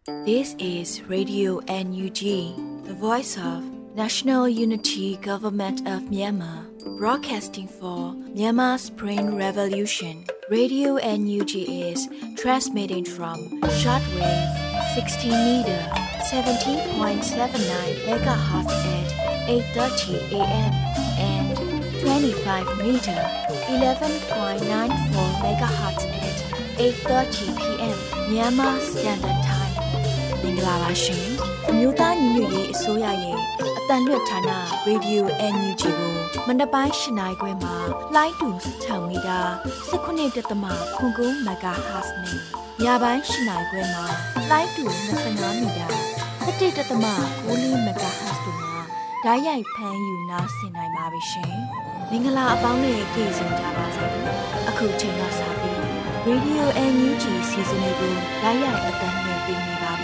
This is Radio NUG, the voice of National Unity Government of Myanmar, broadcasting for Myanmar's Spring Revolution. Radio NUG is transmitting from shortwave 16 meter 17.79 megahertz at 8:30 a.m. and 25 meter 11.94 megahertz at 8:30 p.m. Myanmar Standard Time. မင်္ဂလာပါရှင်အမျိုးသားညီညွတ်ရေးအစိုးရရဲ့အတန်လွတ်ဌာန Radio NUG ကိုမနက်ပိုင်း၈နာရီခွဲမှာလိုင်းတူ6မီတာ19.9 MHz နဲ့ညပိုင်း၈နာရီခွဲမှာလိုင်းတူ25မီတာ17.9 MHz တို့မှာဓာတ်ရိုက်ဖမ်းယူနားဆင်နိုင်ပါပြီရှင်မင်္ဂလာအပေါင်းနဲ့ကြိုဆိုကြပါစို့အခုချိန်ကစပြီး Radio NUG စီစဉ်လေးကိုဓာတ်ရိုက်အတန်လွှင့်ပေးနေပါပြီ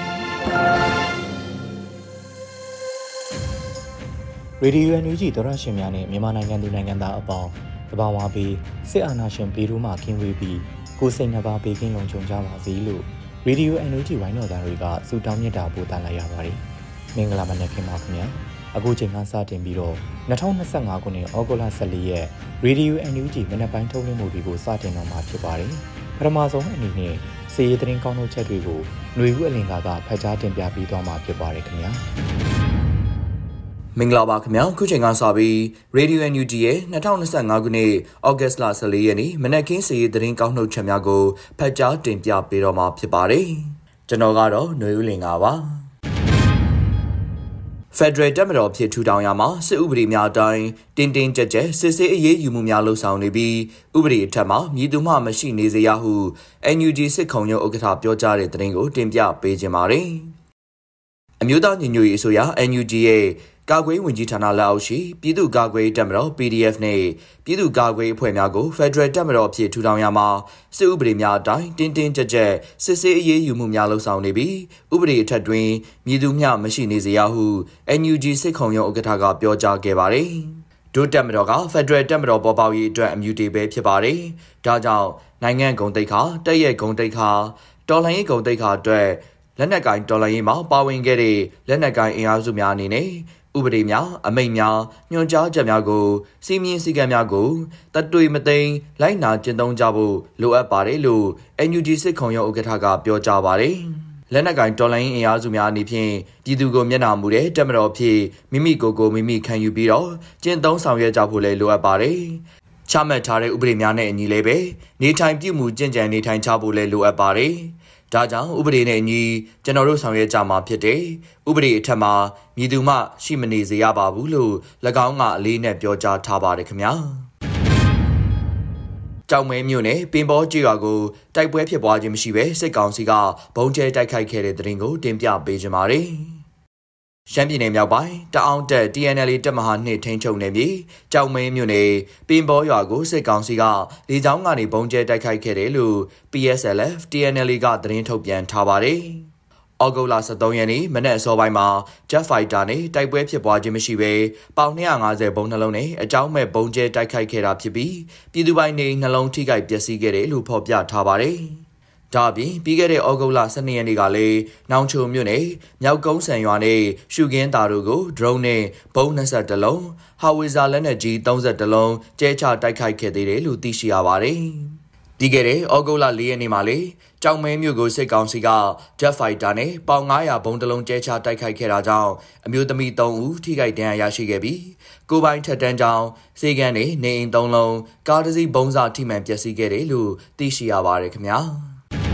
ရေဒီယို NUG သောရရှင်များနဲ့မြန်မာနိုင်ငံသူနိုင်ငံသားအပေါင်းတဘာဝပေးစစ်အာဏာရှင်ပြည်သူမှကင်းဝေးပြီးကိုယ်စိတ်နှပါဘေးကင်းလုံခြုံကြပါစေလို့ရေဒီယို NUG ဝိုင်းတော်သားတွေကဆုတောင်းမြတ်တာပို့သလိုက်ရပါတယ်မင်္ဂလာမနက်ခင်းပါခင်ဗျာအခုချိန်ကစတင်ပြီးတော့2025ခုနှစ်ဩဂုတ်လ14ရက်ရေဒီယို NUG မနက်ပိုင်းထုတ်လွှင့်မှုတွေကိုစတင်တော့မှာဖြစ်ပါတယ်ပထမဆုံးအနေနဲ့စီရေးသတင်းကောင်းထုတ်ချက်တွေကိုຫນွေဦးအလင်ကဖတ်ကြားတင်ပြပေးသွားမှာဖြစ်ပါတယ်ခင်ဗျာမင်္ဂလာပါခင်ဗျာခုချိန်ကစပြီး Radio NUG ရဲ့2025ခုနှစ်ဩဂတ်လ14ရက်နေ့မနက်ခင်းစီရေးသတင်းကောင်းထုတ်ချက်များကိုဖတ်ကြားတင်ပြပေးတော့မှာဖြစ်ပါတယ်ကျွန်တော်ကတော့ຫນွေဦးလင်ပါဖက်ဒရယ်တပ်မတော်ဖြစ်ထူထောင်ရာမှာစစ်ဥပဒေများအတိုင်းတင်းတင်းကြပ်ကြပ်စစ်ဆေးအရေးယူမှုများလှုပ်ဆောင်နေပြီးဥပဒေအထက်မှာမြည်သူမှမရှိနေစေရဟု NUG စစ်ခုံရုံးဥက္ကဋ္ဌပြောကြားတဲ့သတင်းကိုတင်ပြပေးခြင်းပါတယ်။အမျိုးသားညီညွတ်ရေးအစိုးရ NUG ရဲ့ကာကွယ်ဝင်ကြီးဌာနလက်အောက်ရှိပြည်သူ့ကာကွယ်တပ်မတော် PDF နဲ့ပြည်သူ့ကာကွယ်အဖွဲ့များကိုဖက်ဒရယ်တပ်မတော်ဖြစ်ထူထောင်ရာမှာစစ်ဥပဒေများအတိုင်းတင်းတင်းကြပ်ကြပ်စစ်ဆေးအရေးယူမှုများလှုပ်ဆောင်နေပြီးဥပဒေအထက်တွင်မြည်သူမျှမရှိနေစေရဟု NUG စစ်ခုံရုံးဥက္ကဋ္ဌကပြောကြားခဲ့ပါတယ်။ဒုတပ်မတော်ကဖက်ဒရယ်တပ်မတော်ပေါ်ပေါက်ရေးအတွက်အမြူတေပဲဖြစ်ပါတယ်။ဒါကြောင့်နိုင်ငံဂုဏ်သိက္ခာတပ်ရဲ့ဂုဏ်သိက္ခာတော်လှန်ရေးဂုဏ်သိက္ခာအတွက်လက်နက်ကိုင်တော်လှန်ရေးမှာပါဝင်ခဲ့တဲ့လက်နက်ကိုင်အင်အားစုများအနေနဲ့ဥပဒေများအမိန့်များညွှန်ကြားချက်များကိုစီမင်းစည်းကမ်းများကိုတတ်တွေ့မသိမ်းလိုက်နာကျင့်သုံးကြဖို့လိုအပ်ပါတယ်လို့ NUG စစ်ခုံရုံးဥက္ကဋ္ဌကပြောကြားပါတယ်။လက်နက်ကိုင်တော်လှန်ရေးအင်အားစုများအနေဖြင့်ပြည်သူကိုမျက်နှာမူတဲ့တပ်မတော်ဖြစ်မိမိကိုယ်ကိုမိမိခံယူပြီးတော့ကျင့်သုံးဆောင်ရွက်ကြဖို့လည်းလိုအပ်ပါတယ်။ချမှတ်ထားတဲ့ဥပဒေများနဲ့အညီလည်းပဲနေထိုင်ပြုမှုကျင့်ကြံနေထိုင်ကြဖို့လည်းလိုအပ်ပါတယ်။ဒါကြောင့်ဥပဒေနဲ့အညီကျွန်တော်တို့ဆောင်ရွက်ကြမှာဖြစ်တယ်။ဥပဒေအထက်မှာမည်သူမှရှိမနေစေရပါဘူးလို့၎င်းကအလေးနဲ့ပြောကြားထားပါတယ်ခင်ဗျာ။ကြောင်မဲမြို့နယ်ပင်ဘောကျေးရွာကိုတိုက်ပွဲဖြစ်ပွားခြင်းမရှိဘဲစစ်ကောင်စီကဘုံကျဲတိုက်ခိုက်ခဲ့တဲ့တဲ့တင်ကိုတင်ပြပေးကြပါမယ်။ရှမ်းပြည်နယ်မြောက်ပိုင်းတအောင်းတက် TNL တပ်မဟာ2ထိန်းချုပ်နယ်မြေကြောင်မဲမြို့နယ်ပင်ဘောရွာကိုစစ်ကောင်စီကလေကြောင်းကနေဘုံကျဲတိုက်ခိုက်ခဲ့တယ်လို့ PSLF TNL ကသတင်းထုတ်ပြန်ထားပါတယ်။ဩဂုတ်လ13ရက်နေ့မနက်အစောပိုင်းမှာ Jet Fighter နဲ့တိုက်ပွဲဖြစ်ပွားခြင်းမရှိဘဲပေါင်250ဘုံနှလုံးနဲ့အကြောင်းမဲ့ဘုံကျဲတိုက်ခိုက်ခဲ့တာဖြစ်ပြီးပြည်သူပိုင်းနေနှလုံးထိခိုက်ပျက်စီးခဲ့တယ်လို့ဖော်ပြထားပါတယ်။ဒါအပြင်ပြီးခဲ့တဲ့ဩဂုတ်လ12ရက်နေ့ကလည်းနောင်ချိုမြို့နယ်မြောက်ကုန်းဆန်ရွာနဲ့ရှုခင်းသားတို့ကို drone နဲ့ဘုံ21လုံးဟာဝီဇာလက်နက်ကြီး32လုံးကျဲချတိုက်ခိုက်ခဲ့သေးတယ်လို့သိရှိရပါတယ်။ပြီးခဲ့တဲ့ဩဂုတ်လ4ရက်နေ့မှာလေကြောင်မဲမြို့ကိုစစ်ကောင်စီက Jet Fighter နဲ့ပေါင်900ဘုံတစ်လုံးကျဲချတိုက်ခိုက်ခဲ့တာကြောင့်အမျိုးသမီး3ဦးထိခိုက်ဒဏ်ရာရရှိခဲ့ပြီးကိုပိုင်ထက်တန်းကြောင့်စေကန်းနဲ့နေအိမ်3လုံးကားတစ်စီးဘုံစာထိမှန်ပျက်စီးခဲ့တယ်လို့သိရှိရပါတယ်ခင်ဗျာ။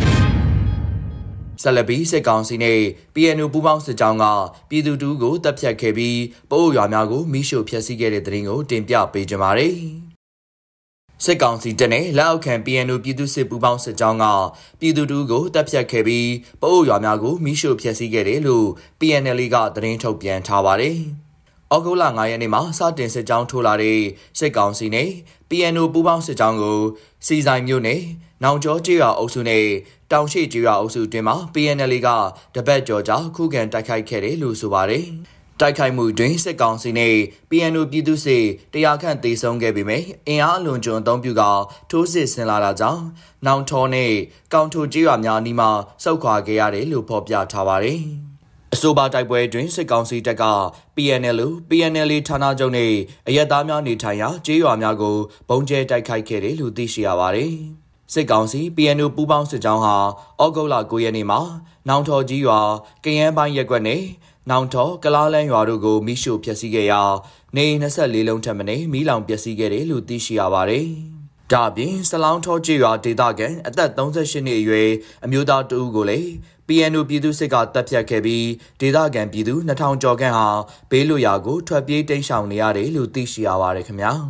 ဆလဘီစစ်ကောင်စီနဲ့ PNU ပူးပေါင်းစစ်ကြောင်းကပြည်သူတို့ကိုတပ်ဖြတ်ခဲ့ပြီးပိုးရွာများကိုမိရှို့ဖျက်ဆီးခဲ့တဲ့တဲ့တင်ကိုတင်ပြပေးကြပါမယ်။စစ်ကောင်စီတပ်နဲ့လက်အောက်ခံ PNU ပြည်သူစစ်ပူးပေါင်းစစ်ကြောင်းကပြည်သူတို့ကိုတပ်ဖြတ်ခဲ့ပြီးပိုးရွာများကိုမိရှို့ဖျက်ဆီးခဲ့တယ်လို့ PNL ကသတင်းထုတ်ပြန်ထားပါတယ်။ဩဂုတ်လ9ရက်နေ့မှာစတင်စစ်ကြောင်းထိုးလာတဲ့စစ်ကောင်စီနဲ့ PNO ပူးပေါင်းစစ်ကြောင်းကိုစီဆိုင်မြို့နယ်နောင်ကျောကျေးရွာအုပ်စုနဲ့တောင်ရှိကျေးရွာအုပ်စုတွင်မှာ PNL ကတပတ်ကျော်ကြာခုခံတိုက်ခိုက်ခဲ့တယ်လို့ဆိုပါတယ်။တိုက်ခိုက်မှုတွင်စစ်ကောင်စီနှင့် PNO ပြည်သူ့စစ်တရားခန့်တေဆုံးခဲ့ပေမယ့်အင်အားအလွန်ကျွံအုံပြုကထိုးစစ်ဆင်လာတာကြောင့်နောင်ထောနှင့်ကောင်ထိုကျေးရွာများအနီးမှဆုတ်ခွာခဲ့ရတယ်လို့ဖော်ပြထားပါတယ်။အဆိုပါတိုက်ပွဲတွင်စစ်ကောင်စီတပ်က PNL ဌာနချုပ်နှင့်အရက်သားများနေထိုင်ရာကျေးရွာများကိုဘုံကျဲတိုက်ခိုက်ခဲ့တယ်လို့သိရှိရပါတယ်။စစ်ကောင်စီ PNO ပူးပေါင်းစစ်ကြောင်းဟာဩဂုတ်လ9ရက်နေ့မှာနောင်ထောကြီးရွာကရန်ပိုင်းရက်ကွက်နှင့်နောင်ထောကလားလန်းရွာတို့ကိုမိရှို့ဖျက်ဆီးခဲ့ရာနေ24လုံးထပ်မံမီးလောင်ပျက်စီးခဲ့တယ်လို့သိရှိရပါတယ်။ဒါ့အပြင်စလောင်းထောကျေးရွာဒေသခံအသက်38နှစ်အရွယ်အမျိုးသားတဦးကိုလည်း PNO ပြည်သူ့စစ်ကတပ်ဖြတ်ခဲ့ပြီးဒေသခံပြည်သူ2000ကျော်ခန့်ဟာဘေးလွတ်ရာကိုထွက်ပြေးတိမ်းရှောင်နေရတယ်လို့သိရှိရပါတယ်ခင်ဗျာ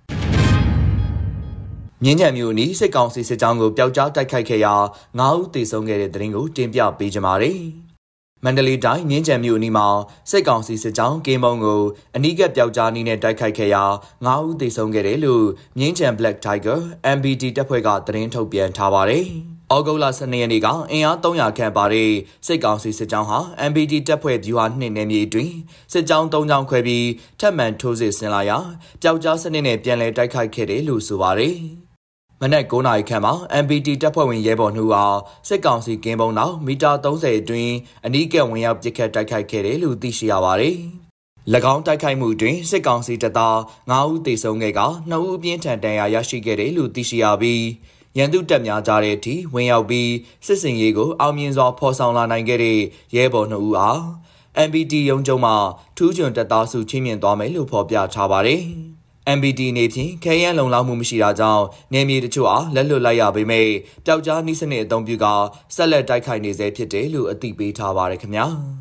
။မြင်းခြံမြို့နီးစစ်ကောင်စီစစ်ကြောင်းကိုပျောက်ကြားတိုက်ခိုက်ခဲ့ရာ9ဦးသေဆုံးခဲ့တဲ့တဲ့ရင်ကိုတင်ပြပေးကြပါမယ်။မန္တလေးတိုင်းမြင်းခြံမြို့နီးမှာစစ်ကောင်စီစစ်ကြောင်းကင်းမုံကိုအနီးကပ်ပျောက်ကြားနီးနဲ့တိုက်ခိုက်ခဲ့ရာ9ဦးသေဆုံးခဲ့တယ်လို့မြင်းခြံ Black Tiger MBT တပ်ဖွဲ့ကသတင်းထုတ်ပြန်ထားပါတယ်။ဩဂုတ်လ12ရက်နေ့ကအင်အား300ခန့်ပါတဲ့စစ်ကောင်စီစစ်ကြောင်းဟာ MBT တပ်ဖွဲ့ဗျူဟာ2နယ်မြေတွင်စစ်ကြောင်း3ကြောင်းခွဲပြီးထပ်မံထိုးစစ်ဆင်လာရာပျောက်ကြားစနစ်နဲ့ပြန်လည်တိုက်ခိုက်ခဲ့တယ်လို့ဆိုပါတယ်။မနက်9:00နာရီခန့်မှာ MBT တပ်ဖွဲ့ဝင်ရဲဘော်2ဦးဟာစစ်ကောင်စီကင်းဘုံနောက်မီတာ30အတွင်းအနီးကပ်ဝင်ရောက်ပစ်ခတ်တိုက်ခိုက်ခဲ့တယ်လို့သိရှိရပါတယ်။၎င်းတိုက်ခိုက်မှုတွင်စစ်ကောင်စီတပ်သား9ဦးသေဆုံးခဲ့က2ဦးအပြင်းထန်ဒဏ်ရာရရှိခဲ့တယ်လို့သိရှိရပြီးရန်သူတပ်များကြားတဲ့အထိဝင်ရောက်ပြီးစစ်စင်ရေးကိုအောင်မြင်စွာဖော်ဆောင်လာနိုင်ခဲ့တဲ့ရဲဘော်2ဦးအား MBT ရုံးချုပ်မှထူးချွန်တပ်သားစုချင်းမြင့်သွားမယ်လို့ဖော်ပြထားပါတယ်။ MBT နေဖြင့်ခဲယမ်းလုံလောက်မှုမရှိတာကြောင့်နယ်မြေတချို့အားလက်လွတ်လိုက်ရပေမဲ့ပျောက်ကြားနှိစနစ်အသုံးပြုကဆက်လက်တိုက်ခိုက်နေစေဖြစ်တယ်လို့အသိပေးထားပါတယ်ခင်ဗျာ။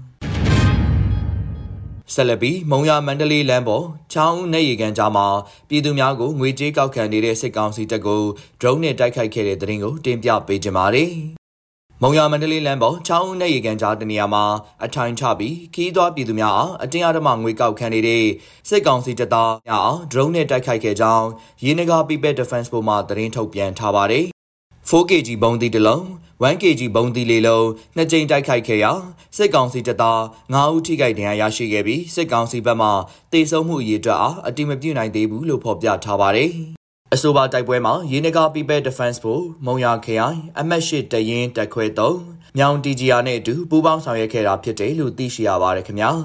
ဆက်လက်ပြီးမုံရမန္တလေးလမ်းပေါ်ချောင်းဦးနေရီကန်ကြားမှာပြည်သူများကိုငွေကြေးကောက်ခံနေတဲ့စစ်ကောင်စီတပ်ကို drone နဲ့တိုက်ခိုက်ခဲ့တဲ့တဲ့ရင်ကိုတင်ပြပေးကြပါမယ်။မုံရမန္တလေးလမ်းပေါ်ချောင်းဦးနေရီကန်ကြားတနေရာမှာအထိုင်ချပြီးခီးသွွားပြည်သူများအားအတင်းအဓမ္မငွေကောက်ခံနေတဲ့စစ်ကောင်စီတပ်သားများအား drone နဲ့တိုက်ခိုက်ခဲ့ကြောင်းရေနဂါ People Defense ဘုံမှသတင်းထုတ်ပြန်ထားပါတယ်။ 4kg ဘုံသီးတစ်လုံး 1kg ဘုံသီးလေးလုံးနှစ်ကြိမ်တိုက်ခိုက်ခဲ့ရာစစ်ကောင်စီတပ်သား9ဦးထိခိုက်ဒဏ်ရာရရှိခဲ့ပြီးစစ်ကောင်စီဘက်မှတေဆုံးမှုအရေးအတွက်အားအတိမပြုနိုင်သေးဘူးလို့ဖော်ပြထားပါတယ်။အဆိုပါတိုက်ပွဲမှာရေနဂါ People Defense ဘုံမုံရခရိုင်အမှတ်8တရင်တက်ခွဲ3မြောင် TGR နဲ့အတူပူးပေါင်းဆောင်ရွက်ခဲ့တာဖြစ်တယ်လို့သိရှိရပါတယ်ခင်ဗျာ။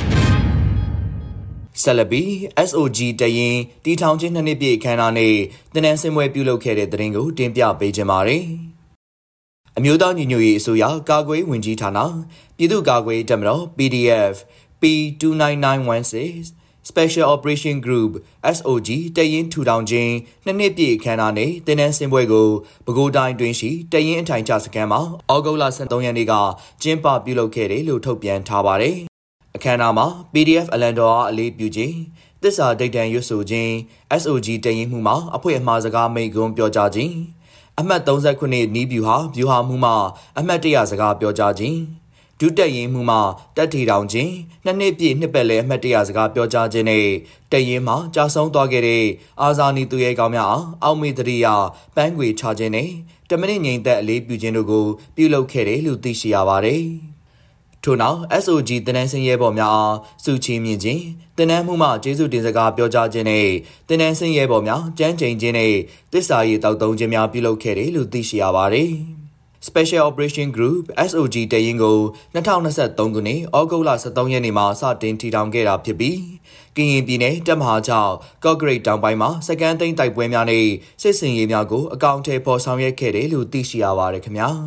ဆက်လက်ပြီး SOG တရင်တီထောင်ချင်း2နှစ်ပြည့်အခမ်းအနားနဲ့တင်နန်းစင်ပွဲပြုလုပ်ခဲ့တဲ့တဲ့ရင်ကိုတင်ပြပေးကြပါမယ်။အမျိုးသားညီညွတ်ရေးအစိုးရကာကွယ်ဝင်ကြီးဌာနပြည်သူ့ကာကွယ်တပ်မတော် PDF P29916 Special Operation Group SOG တရင်ထူထောင်ခြင်း2နှစ်ပြည့်အခမ်းအနားနဲ့တင်နန်းစင်ပွဲကိုပဲခူးတိုင်းတွင်ရှိတရင်အထိုင်ချစခန်းမှာဩဂုတ်လ13ရက်နေ့ကကျင်းပပြုလုပ်ခဲ့တယ်လို့ထုတ်ပြန်ထားပါတယ်။အခမ်းအနားမှာ PDF အလန်တော်အားအလေးပြုခြင်းသစ္စာဒိဋ္ဌံရွတ်ဆိုခြင်း SOG တရင်မှုမှာအဖွဲ့အမှားစကားမိန့်ခွန်းပြောကြားခြင်းအမှတ်39နီးဗျူဟာမှုမှအမှတ်100စကားပြောကြားခြင်းဒုတက်ရင်မှုမှတက်ထီထောင်ခြင်းနှစ်နှစ်ပြည့်နှစ်ပတ်လည်အမှတ်100စကားပြောကြားခြင်းနဲ့တက်ရင်မှကြာဆုံးသွားခဲ့တဲ့အာဇာနည်သူရဲကောင်းများအားအောက်မေ့တရိယာပန်းခွေချခြင်းနဲ့တမနစ်ငိမ်သက်အလေးပြုခြင်းတို့ကိုပြုလုပ်ခဲ့တယ်လို့သိရှိရပါတယ်။ထို့နောက် SOG တင်နန်းစင်ရဲဘော်များအားစုချီးမြှင့်ခြင်းတင်နန်းမှုမှကျေးဇူးတင်စကားပြောကြားခြင်းနဲ့တင်နန်းစင်ရဲဘော်များကြမ်းကြိမ်ခြင်းနဲ့သစ္စာရည်တောက်သုံးခြင်းများပြုလုပ်ခဲ့တယ်လို့သိရှိရပါတယ်။ Special Operation Group SOG တရင်ကို2023ခုနှစ်ဩဂုတ်လ13ရက်နေ့မှာစတင်ထီထောင်ခဲ့တာဖြစ်ပြီးကရင်ပြည်နယ်တပ်မဟာ6ကော့ဂရိတ်တောင်ပိုင်းမှာစကန်သိန်းတိုက်ပွဲများနဲ့စစ်စင်ရေးများကိုအကောင့်ထဲပေါ်ဆောင်ရွက်ခဲ့တယ်လို့သိရှိရပါတယ်ခင်ဗျာ။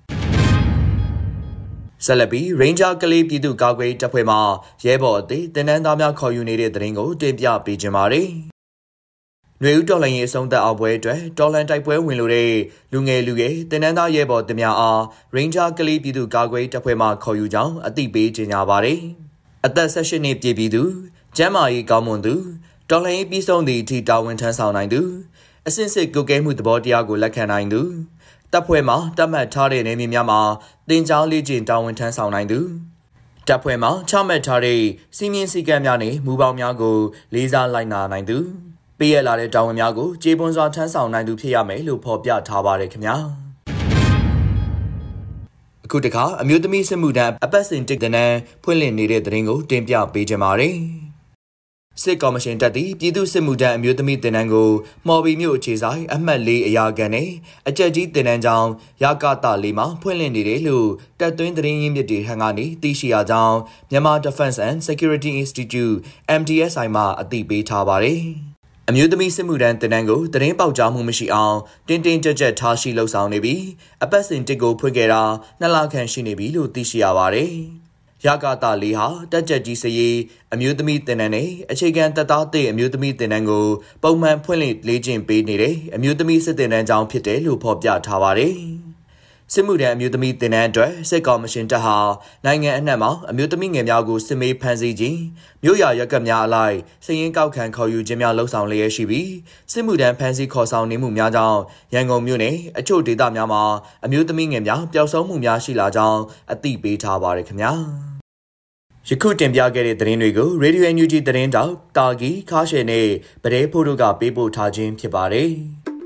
ဆက်လက်ပြီး Ranger ကလေးပြည်သူ့ကာကွယ်တပ်ဖွဲ့မှရဲဘော်အသစ်တင်နန်းသားများခေါ်ယူနေတဲ့တဲ့ရင်ကိုတင်ပြပေးကြပါမယ်။နွေဦးတော်လှန်ရေးအဆုံးသတ်အောင်ပွဲအတွက်တော်လှန်တိုက်ပွဲဝင်လို့တဲ့လူငယ်တင်နန်းသားရဲဘော်တင်များအား Ranger ကလေးပြည်သူ့ကာကွယ်တပ်ဖွဲ့မှခေါ်ယူကြောင်းအသိပေးကြေညာပါတယ်။အသက်18နှစ်ပြည့်ပြီးသူကျန်းမာရေးကောင်းမွန်သူတော်လှန်ရေးပြီးဆုံးသည့်အထိတာဝန်ထမ်းဆောင်နိုင်သူအစစ်စစ်ကုကဲမှုသဘောတရားကိုလက်ခံနိုင်သူတပ်ဖွဲ့မှာတတ်မှတ်ထားတဲ့နေမြေများမှာတင်ကြားလေ့ကျင့်တာဝန်ထမ်းဆောင်နိုင်သူတပ်ဖွဲ့မှာချမှတ်ထားတဲ့စီမင်းစည်းကမ်းများနဲ့မူပေါင်းများကိုလေးစားလိုက်နာနိုင်သူပေးရလာတဲ့တာဝန်များကိုကျေပွန်စွာထမ်းဆောင်နိုင်သူဖြစ်ရမယ်လို့ဖော်ပြထားပါတယ်ခင်ဗျာ။ခုတခါအမျိုးသမီးစစ်မှုထမ်းအပတ်စဉ်တစ်တန်းဖွင့်လှစ်နေတဲ့သတင်းကိုတင်ပြပေးကြပါမယ်။စစ်ကော်မရှင်တပ်သည်ပြည်သူ့စစ်မှုထမ်းအမျိုးသမီးတင်နန်းကိုမော်ဘီမြို့အခြေဆိုင်အမှတ်၄အရာခံနဲ့အကြက်ကြီးတင်နန်းကြောင်းရကတာ၄မှာဖွင့်လှစ်နေတယ်လို့တပ်သွင်းသတင်းရင်းမြစ်တွေဟန်ကနေသိရှိရကြောင်းMyanmar Defense and Security Institute MDSI မှအသိပေးထားပါတယ်။အမျိုးသမီးစစ်မှုထမ်းတင်နန်းကိုသတင်းပေါက်ကြားမှုမရှိအောင်တင်းတင်းကြပ်ကြပ်ထားရှိလှုပ်ဆောင်နေပြီးအပတ်စဉ်တစ်ကိုဖွင့်ခဲ့တာ2လခန့်ရှိနေပြီလို့သိရှိရပါတယ်။ရကတာလေးဟာတက်ကြက်ကြီးစရေးအမျိုးသမီးတင်နန်းနဲ့အခြေခံတပ်သားတဲ့အမျိုးသမီးတင်နန်းကိုပုံမှန်ဖွင့်လှစ်လေ့ကျင့်ပေးနေတဲ့အမျိုးသမီးစစ်တင်နန်းကြောင်းဖြစ်တယ်လို့ဖော်ပြထားပါတယ်။စစ်မှုထမ်းအမျိုးသမီးတင်နန်းအတွက်စစ်ကော်မရှင်တပ်ဟာနိုင်ငံအနှံ့မှာအမျိုးသမီးငယ်များကိုစစ်မေးဖမ်းဆီးခြင်းမြို့ရရက်ကများအလိုက်စည်ရင်းကောက်ခံခေါ်ယူခြင်းများလှုပ်ဆောင်လျက်ရှိပြီးစစ်မှုထမ်းဖမ်းဆီးခေါ်ဆောင်နေမှုများကြောင့်ရန်ကုန်မြို့နယ်အချို့ဒေသများမှာအမျိုးသမီးငယ်များပျောက်ဆုံးမှုများရှိလာကြောင်းအသိပေးထားပါတယ်ခင်ဗျာ။ယခုတင်ပြခဲ့တဲ့သတင်းတွေကို Radio NUG သတင်းတောက်တာဂီခါရှယ်နဲ့ဗဒဲဖို့တို့ကပေးပို့ထားခြင်းဖြစ်ပါတယ်။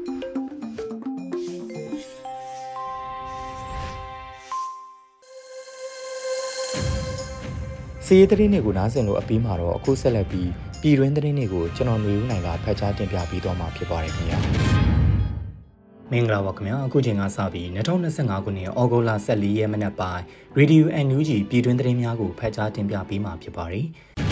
စီးရီးသတင်းတွေကိုနားဆင်လို့အပြီးမှာတော့အခုဆက်လက်ပြီးပြည်တွင်းသတင်းတွေကိုကျွန်တော်ຫນွေဦးနိုင်ကဖတ်ကြားတင်ပြပေးတော့မှာဖြစ်ပါတယ်ခင်ဗျာ။မင်္ဂလာပါခင်ဗျာအခုချိန်ကစပြီး2025ခုနှစ်ဩဂုတ်လ14ရက်မနက်ပိုင်း Radio NUG ပြည်တွင်းသတင်းများကိုဖတ်ကြားတင်ပြပေးမှာဖြစ်ပါတယ်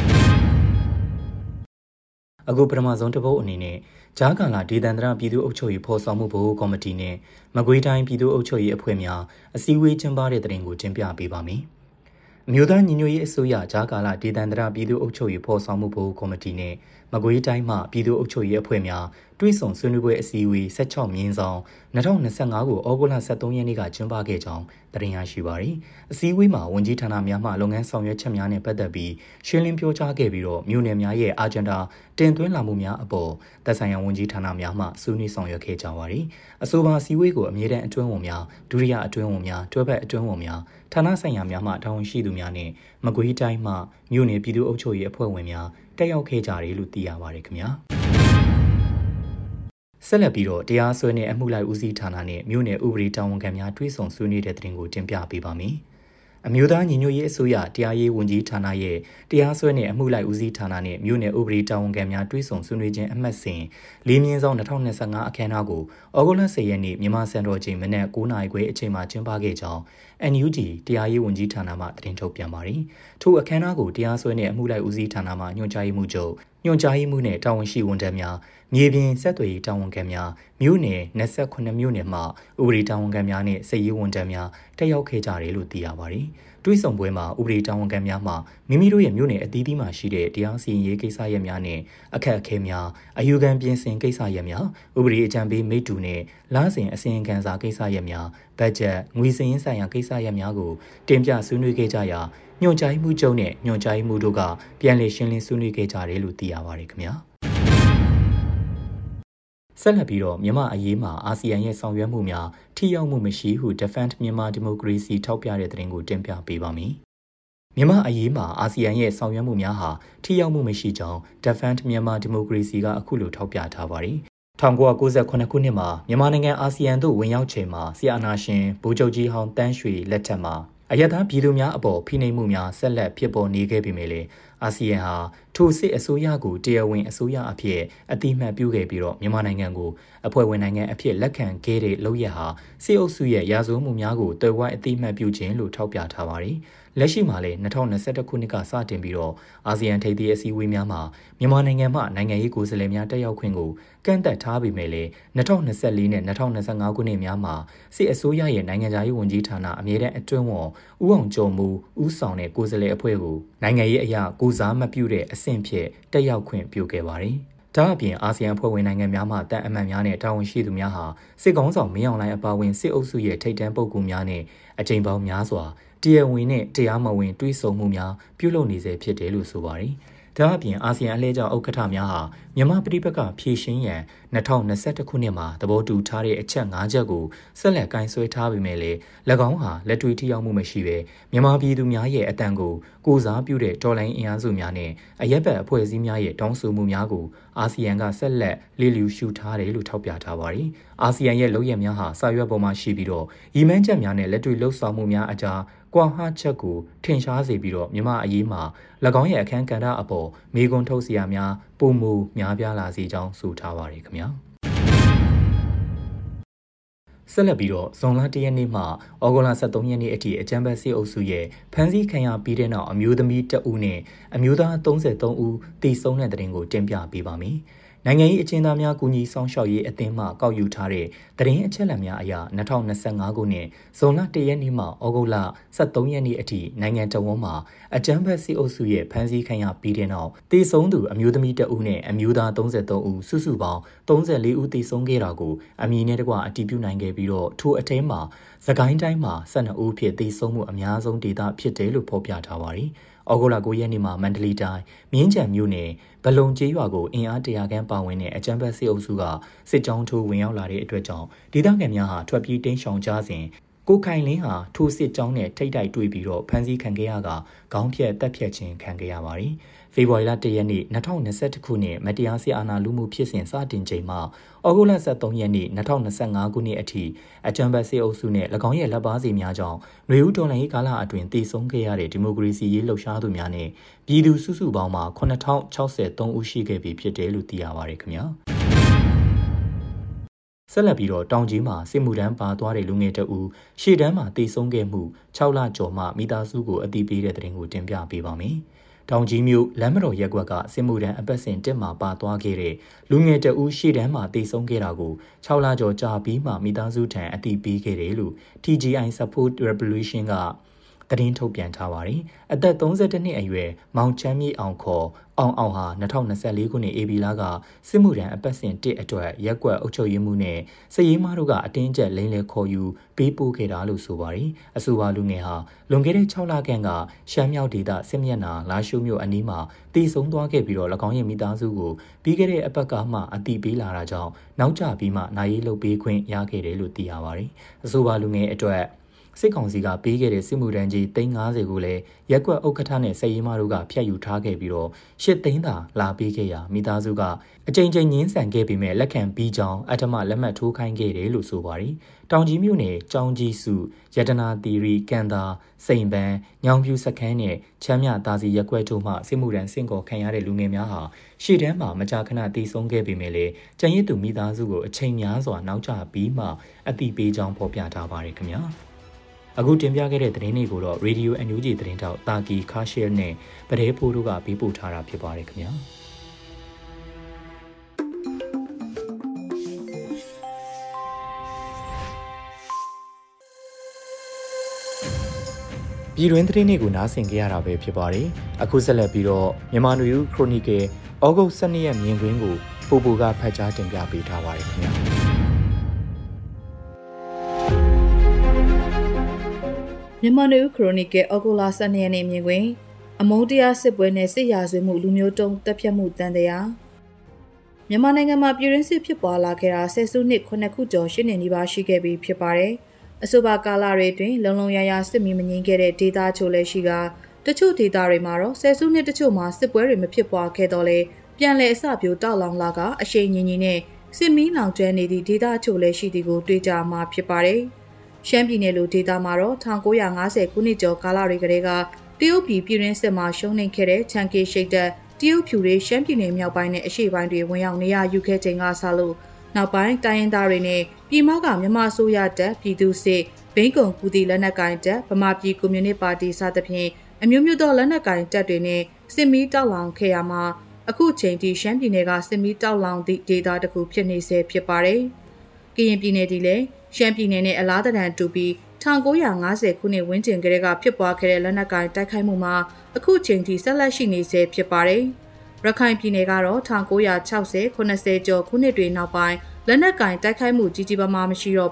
။အခုပထမဆုံးတစ်ပုဒ်အနေနဲ့ဂျာကာလာဒေသန္တရပြည်သူ့အုပ်ချုပ်ရေးဖော်ဆောင်မှုဘို့ကော်မတီနဲ့မကွေးတိုင်းပြည်သူ့အုပ်ချုပ်ရေးအဖွဲ့များအစည်းအဝေးကျင်းပတဲ့သတင်းကိုတင်ပြပေးပါမယ်။အမျိုးသားညီညွတ်ရေးအစိုးရဂျာကာလာဒေသန္တရပြည်သူ့အုပ်ချုပ်ရေးဖော်ဆောင်မှုဘို့ကော်မတီနဲ့မကွေးတိုင်းမှပြည်သူ့အုပ်ချုပ်ရေးအဖွဲ့များတွဲဆုံဆွေးနွေးပွဲအစည်းအဝေး16/2025ကိုဩဂုတ်လ23ရက်နေ့ကကျင်းပခဲ့ကြောင်းသတင်းရရှိပါရယ်။အစည်းအဝေးမှာဝန်ကြီးဌာနများမှလုပ်ငန်းဆောင်ရွက်ချက်များနဲ့ပတ်သက်ပြီးရှင်းလင်းပြောကြားခဲ့ပြီးတော့မြို့နယ်များရဲ့အာဂျန်ဒါတင်သွင်းလာမှုများအပေါ်သက်ဆိုင်ရာဝန်ကြီးဌာနများမှဆွေးနွေးဆောင်ရွက်ခဲ့ကြပါရယ်။အဆိုပါအစည်းအဝေးကိုအမြဲတမ်းအတွင်းဝန်များဒုတိယအတွင်းဝန်များတွဲဘက်အတွင်းဝန်များဌာနဆိုင်ရာများမှတာဝန်ရှိသူများနဲ့မကွေးတိုင်းမှမြို့နယ်ပြည်သူ့အုပ်ချုပ်ရေးအဖွဲ့ဝင်များတက်ရောက်ခဲ့ကြတယ်လို့သိရပါတယ်ခင်ဗျာ။ဆက်လက်ပြီးတော့တရားစွဲနဲ့အမှုလိုက်ဦးစီးဌာနနဲ့မြို့နယ်ဥပဒေတာဝန်ခံများတွဲဆုံဆွေးနွေးတဲ့သတင်းကိုတင်ပြပေးပါမယ်။အမျိုးသားညီညွတ်ရေးအစိုးရတရားရေးဝန်ကြီးဌာနရဲ့တရားစွဲနဲ့အမှုလိုက်ဦးစီးဌာနနဲ့မြို့နယ်ဥပဒေတာဝန်ခံများတွဲဆုံဆွေးနွေးခြင်းအမှတ်စဉ်4/2025အခမ်းအနားကိုဩဂုတ်လ10ရက်နေ့မြန်မာစံတော်ချိန်မနက်9:00နာရီခွဲအချိန်မှာကျင်းပခဲ့ကြောင်း NUG တရားရေးဝန်ကြီးဌာနမှသတင်းထုတ်ပြန်ပါတယ်။ထို့အခမ်းအနားကိုတရားစွဲနဲ့အမှုလိုက်ဦးစီးဌာနမှညွှန်ကြားရေးမှူးချုပ်ညွှန်ကြားရေးမှူးနဲ့တာဝန်ရှိဝန်ထမ်းများမြေပြင်ဆက်သွယ်ရေးတာဝန်ခံများမြို့နယ်28မြို့နယ်မှဥပဒေတာဝန်ခံများနဲ့စစ်ရေးဝန်ထမ်းများတက်ရောက်ခဲ့ကြတယ်လို့သိရပါတယ်။တွဲဆုံပွဲမှာဥပဒေတာဝန်ခံများမှမိမိတို့ရဲ့မြို့နယ်အသီးသီးမှာရှိတဲ့တရားစီရင်ရေးကိစ္စရပ်များနဲ့အခက်အခဲများအယူခံပြင်ဆင်ကိစ္စရပ်များဥပဒေအကြံပေးမိတ္တူနဲ့လစဉ်အစီရင်ခံစာကိစ္စရပ်များဘတ်ဂျက်ငွေစည်းရင်းဆိုင်ရာကိစ္စရပ်များကိုတင်ပြဆွေးနွေးခဲ့ကြရာညွှန်ကြားရေးမှူးချုပ်နဲ့ညွှန်ကြားရေးမှူးတို့ကပြန်လည်ရှင်းလင်းဆွေးနွေးခဲ့ကြတယ်လို့သိရပါတယ်ခင်ဗျာ။ဆက်လက်ပြီးတော့မြန်မာအရေးမှာအာဆီယံရဲ့ဆောင်ရွက်မှုများထိရောက်မှုမရှိဟု Defend Myanmar Democracy ထောက်ပြတဲ့သတင်းကိုတင်ပြပေးပါမယ်။မြန်မာအရေးမှာအာဆီယံရဲ့ဆောင်ရွက်မှုများဟာထိရောက်မှုမရှိကြောင်း Defend Myanmar Democracy ကအခုလိုထောက်ပြထားပါတယ်။1998ခုနှစ်မှာမြန်မာနိုင်ငံအာဆီယံသို့ဝင်ရောက်ချိန်မှာဆီအာနာရှင်ဗိုလ်ချုပ်ကြီးဟောင်းတန်းရွှေလက်ထက်မှာအယက်သားပြည်သူများအပေါ်ဖိနှိပ်မှုများဆက်လက်ဖြစ်ပေါ်နေခဲ့ပေမယ့်လည်းအာဆီယံဟာထိုစစ်အစိုးရကိုတရားဝင်အစိုးရအဖြစ်အတိအမှတ်ပြုခဲ့ပြီးတော့မြန်မာနိုင်ငံကိုအဖွဲ့ဝင်နိုင်ငံအဖြစ်လက်ခံခဲ့တဲ့လုပ်ရဟာစစ်အုပ်စုရဲ့ရာဇဝတ်မှုများကိုတွယ်ဝိုင်းအတိအမှတ်ပြုခြင်းလို့ထောက်ပြထားပါတယ်။လက်ရှိမှာလည်း2021ခုနှစ်ကစတင်ပြီးတော့အာဆီယံထိပ်သီးအစည်းအဝေးများမှာမြန်မာနိုင်ငံမှနိုင်ငံရေးကိုယ်စားလှယ်များတက်ရောက်ခွင့်ကိုကန့်သတ်ထားပေမဲ့လည်း2024နဲ့2025ခုနှစ်များမှာစစ်အစိုးရရဲ့နိုင်ငံခြားရေးဝန်ကြီးဌာနအမြဲတမ်းအတွင်းဝန်ဦးအောင်ကျော်မူဦးဆောင်တဲ့ကိုယ်စားလှယ်အဖွဲ့ကိုနိုင်ငံရေးအရာကိုစားမပြုတဲ့အဆင့်ဖြင့်တက်ရောက်ခွင့်ပြုခဲ့ပါတယ်။ဒါအပြင်အာဆီယံအဖွဲ့ဝင်နိုင်ငံများမှတန်အမတ်များနဲ့တာဝန်ရှိသူများဟာစစ်ကောင်ဆောင်မင်းအောင်လှိုင်အပါအဝင်စစ်အုပ်စုရဲ့ထိပ်တန်းပုဂ္ဂိုလ်များနဲ့အကြိမ်ပေါင်းများစွာတရားဝင်နဲ့တရားမဝင်တွဲဆုံမှုများပြုလုပ်နေစေဖြစ်တယ်လို့ဆိုပါတယ်။ဒါအပြင်အာဆီယံအလှည့်ကျဥက္ကဋ္ဌများဟာမြန်မာပြည်ပကဖြည့်ရှင်းရန်2021ခုနှစ်မှာသဘောတူထားတဲ့အချက်5ချက်ကိုဆက်လက်ကင်ဆွဲထားပေမဲ့လည်း၎င်းဟာလက်တွေ့ထိရောက်မှုမရှိဘဲမြန်မာပြည်သူများရဲ့အတန်ကိုကိုစားပြုတဲ့ဒေါ်လာအင်အားစုများနဲ့အရက်ဘက်အဖွဲ့အစည်းများရဲ့တောင်းဆိုမှုများကိုအာဆီယံကဆက်လက်လေ့လာရှုထားတယ်လို့ထောက်ပြထားပါတယ်။အာဆီယံရဲ့လုပ်ရများဟာစာရွက်ပေါ်မှာရှိပြီးတော့ရည်မှန်းချက်များနဲ့လက်တွေ့လှုပ်ဆောင်မှုများအကြားကွာဟချက်ကိုထင်ရှားစေပြီးတော့မြန်မာအရေးမှာ၎င်းရဲ့အခမ်းကဏ္ဍအပေါ်မေးခွန်းထုတ်စရာများပုံမူများပြားလာစေကြောင်းဆိုထားပါတယ်ခင်ဗျာဆက်လက်ပြီးတော့ဇွန်လ1ရက်နေ့မှဩဂုတ်လ23ရက်နေ့အထိအကြမ်းဖက်စစ်အုပ်စုရဲ့ဖမ်းဆီးခံရပြီးတဲ့နောက်အမျိုးသမီး1ဦးနဲ့အမျိုးသား33ဦးသေဆုံးတဲ့တဲ့တင်ကိုတင်ပြပေးပါမယ်နိုင်ငံရေးအကျဉ်းသားများကူညီဆောင်ရှောက်ရေးအသင်းမှကောက်ယူထားတဲ့သတင်းအချက်အလက်များအရ2025ခုနှစ်ဇွန်လ1ရက်နေ့မှဩဂုတ်လ23ရက်နေ့အထိနိုင်ငံတော်ဝန်မှာအကြမ်းဖက်စစ်အုပ်စုရဲ့ဖမ်းဆီးခံရပြီးတဲ့နောက်သေဆုံးသူအမျိုးသမီး1ဦးနဲ့အမျိုးသား33ဦးစုစုပေါင်း34ဦးသေဆုံးခဲ့တာကိုအမည်နဲ့တကွအတည်ပြုနိုင်ခဲ့ပြီးတော့ထိုအထဲမှာစကိုင်းတိုင်းမှာ12ဦးဖြစ်သေဆုံးမှုအများဆုံးဒေသဖြစ်တယ်လို့ဖော်ပြထားပါတယ်။ဩဂုတ်လ9ရက်နေ့မှာမန္တလေးတိုင်းမြင်းခြံမြို့နယ်ဘလုံကျေးရွာကိုအင်အား100ခန့်ပါဝင်တဲ့အကြမ်းဖက်စစ်အုပ်စုကစစ်ကြောင်းထိုးဝင်ရောက်လာတဲ့အတွက်ကြောင့်ဒေသခံများဟာထွက်ပြေးတိမ်းရှောင်ကြစဉ်ကိုခိုင်လင်းဟာထိုစစ်ကြောင်းနဲ့ထိတ်တိုက်တွေ့ပြီးတော့ဖမ်းဆီးခံခဲ့ရကခေါင်းဖြတ်တက်ဖြတ်ခြင်းခံခဲ့ရပါတယ်။ဖေဖော်ဝါရီလ1ရက်နေ့2021ခုနှစ်မတရားစစ်အာဏာလုမှုဖြစ်စဉ်စတင်ချိန်မှာဩဂုတ်လ23ရက်နေ့2025ခုနှစ်အထိအကြမ်းဖက်စစ်အုပ်စုနဲ့၎င်းရဲ့လက်ပါစီများကြောင့်ຫນွေဦးတော်လှန်ရေးကာလအတွင်းတည်ဆုံခဲ့ရတဲ့ဒီမိုကရေစီရေးလှုပ်ရှားသူများနဲ့ပြည်သူစုစုပေါင်းမှာ9063ဦးရှိခဲ့ပြီဖြစ်တယ်လို့သိရပါတယ်ခင်ဗျာ။ဆက်လက်ပြီးတော့တောင်ကြီးမှာစစ်မှုထမ်းပါသွားတဲ့လူငယ်တအူရှေ့တန်းမှာတည်ဆုံခဲ့မှု6လကျော်မှမိသားစုကိုအသိပေးတဲ့သတင်းကိုတင်ပြပေးပါမယ်။တောင်ကြီးမြို့လမ်းမတော်ရက်ကွက်ကစစ်မှုထမ်းအပတ်စဉ်တက်မှာပါသွားခဲ့တဲ့လူငယ်တအူရှေ့တန်းမှာတည်ဆုံခဲ့တာကို6လကျော်ကြာပြီးမှမိသားစုထံအသိပေးခဲ့တယ်လို့ TGI Support Revolution ကသတင်းထုတ်ပြန်ထားပါတယ်။အသက်32နှစ်အရွယ်မောင်ချမ်းမြေအောင်ခေါ်အောင်ဟာ2024ခုနှစ်ဧပြီလကစစ်မှုထမ်းအပတ်စဉ်1အတွက်ရက်ကွက်အုပ်ချုပ်ရေးမှုနဲ့စစ်ရေးမတို့ကအတင်းကျပ်လိမ့်လေခေါ်ယူပေးပို့ခဲ့တာလို့ဆိုပါတယ်။အဆိုပါလူငယ်ဟာလွန်ခဲ့တဲ့6လခန့်ကရှမ်းမြောက်ဒေသစစ်မျက်နှာလာရှိုးမြို့အနီးမှာတည်ဆုံသွားခဲ့ပြီးတော့၎င်းရဲ့မိသားစုကိုပြီးခဲ့တဲ့အပတ်ကမှအတိပေးလာတာကြောင့်နောက်ကျပြီးမှနိုင်ရေးလုပ်ပေးခွင့်ရခဲ့တယ်လို့သိရပါတယ်။အဆိုပါလူငယ်အတွက်စစ်ကောင်စီကပေးခဲ့တဲ့စစ်မှုထမ်းကြီး350ကိုလည်းရက်ကွက်ဥက္ကဋ္ဌနဲ့စစ်ရေးမတို့ကဖျက်ယူထားခဲ့ပြီးတော့8သိန်းသာလာပေးခဲ့ရာမိသားစုကအကြိမ်ကြိမ်ငင်းဆန်ခဲ့ပေမဲ့လက်ခံပြီးကြောင်းအထမလက်မှတ်ထိုးခိုင်းခဲ့တယ်လို့ဆိုပါတယ်။တောင်ကြီးမြို့နယ်ကျောင်းကြီးစုရတနာသီရိကန်သာစိန်ပန်းညောင်ပြူစခန်းနဲ့ချမ်းမြသာစီရက်ကွက်တို့မှစစ်မှုထမ်းဆင့်ခေါ်ခံရတဲ့လူငယ်များဟာရှေ့တန်းမှာမကြာခဏတည်ဆုံခဲ့ပေမဲ့လည်းကျန်ရစ်သူမိသားစုကိုအချိန်များစွာနောက်ကျပြီးမှအတိပေးကြောင်းဖော်ပြထားပါတယ်ခင်ဗျာ။အခုတင်ပြခဲ့တဲ့သတင်းတွေကိုတော့ Radio NUG သတင်းတောက်တာကီခါရှယ်နဲ့ပဒေဖိုးတို့ကပေးပို့ထားတာဖြစ်ပါတယ်ခင်ဗျာပြည်တွင်းသတင်းတွေကိုနားဆင်ကြရတာပဲဖြစ်ပါတယ်အခုဆက်လက်ပြီးတော့မြန်မာနွေဦးခရိုနီကယ်ဩဂုတ်12ရက်မြင်ကွင်းကိုပိုပိုကဖတ်ကြားတင်ပြပေးထားပါတယ်ခင်ဗျာမြန်မာနွေဦးခရိုနီကယ်ဩဂုတ်လ12ရက်နေ့မြင်ကွင်းအမုန်းတရားစစ်ပွဲနဲ့စစ်ရာဇဝတ်မှုလူမျိုးတုံးတပ်ဖြတ်မှုတန်တရားမြန်မာနိုင်ငံမှာပြည်တွင်းစစ်ဖြစ်ပွားလာခဲ့တာဆယ်စုနှစ်9ခုကျော်10နှစ်နီးပါးရှိခဲ့ပြီဖြစ်ပါတယ်။အဆိုပါကာလတွေအတွင်းလုံလုံရရစစ်မီမငြိမ်းခဲ့တဲ့ဒေသချို့လည်းရှိကတချို့ဒေသတွေမှာတော့ဆယ်စုနှစ်တချို့မှာစစ်ပွဲတွေမဖြစ်ပွားခဲ့တော့လေပြန်လည်အစပြိုတောက်လောင်လာကအရှိန်ညီညီနဲ့စစ်မီးလောင်ကျွမ်းနေသည့်ဒေသချို့လည်းရှိသည်ကိုတွေ့ကြမှာဖြစ်ပါတယ်။ရှမ်းပြည်နယ်လိုဒေသမှာတော့1950ခုနှစ်ကျော်ကာလတွေကတည်းကတရုတ်ပြည်ပြည်တွင်းစစ်မှာရှုံးနိမ့်ခဲ့တဲ့ချန်ကီရှိတ်တပ်တရုတ်ဖြူတွေရှမ်းပြည်နယ်မြောက်ပိုင်းနဲ့အရှေ့ပိုင်းတွေဝင်ရောက်နေရယူခဲ့ချိန်ကစလို့နောက်ပိုင်းတိုင်းရင်းသားတွေနဲ့ပြည်မကမြန်မာအစိုးရတပ်ပြည်သူစစ်ဘိန်းကုံကူတီလက်နက်ကိုင်တပ်ဗမာပြည်ကွန်မြူနစ်ပါတီစသဖြင့်အမျိုးမျိုးသောလက်နက်ကိုင်တပ်တွေနဲ့စစ်မီးတောက်လောင်ခဲ့ရမှာအခုချိန်ထိရှမ်းပြည်နယ်ကစစ်မီးတောက်လောင်သည့်ဒေသတစ်ခုဖြစ်နေဆဲဖြစ်ပါတယ်။ကရင်ပြည်နယ်ဒီလည်းရှမ်းပြည်နယ်နဲ့အလားတန်တူပြီး1950ခုနှစ်ဝန်းကျင်ကတည်းကဖြစ်ပွားခဲ့တဲ့လက်နက်ကိုင်တိုက်ခိုက်မှုမှာအခုချိန်ထိဆက်လက်ရှိနေဆဲဖြစ်ပါတယ်။ရခိုင်ပြည်နယ်ကတော့1960 90ကျော်ခုနှစ်တွေနောက်ပိုင်းလက်နက်ကင်တိုက်ခိုက်မှုကြီးကြီးမားမားမရှိတော့ဘဲ